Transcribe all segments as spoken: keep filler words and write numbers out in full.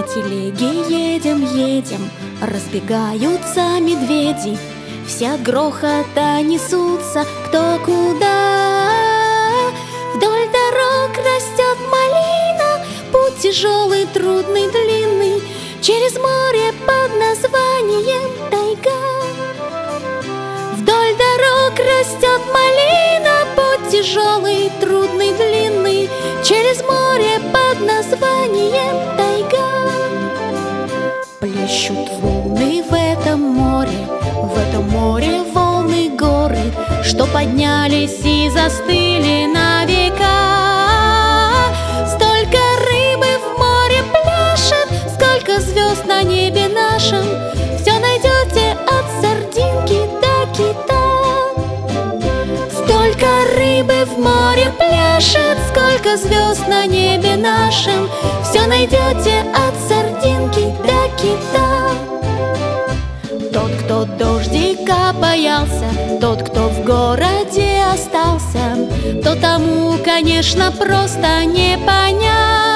телеге едем, едем, разбегаются медведи, все от грохота несутся кто куда. Вдоль дорог растет малина, путь тяжелый, трудный, длинный, через море под названием тайга. Вдоль дорог растет малина, путь тяжелый, трудный, длинный, через море под названием тайга. Плещут волны в этом море, в этом море волны горы, что поднялись и застыли на века. Столько рыбы в море пляшет, сколько звезд на небе нашем, все найдете от сардинки до кита. Столько рыбы в море пляшет, сколько звезд на небе нашем, все найдете от сардинки до кита. Тот, кто дождика боялся, тот, кто в городе остался, то тому, конечно, просто не понять,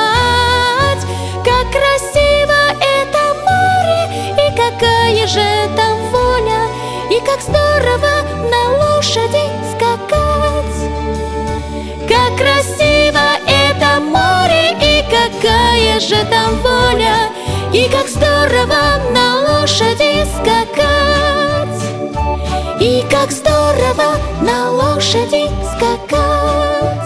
как красиво это море и какая же там воля, и как здорово на лошади скакать. Как красиво это море и какая же там воля, и как здорово на лошади скакать. И как здорово на лошади скакать.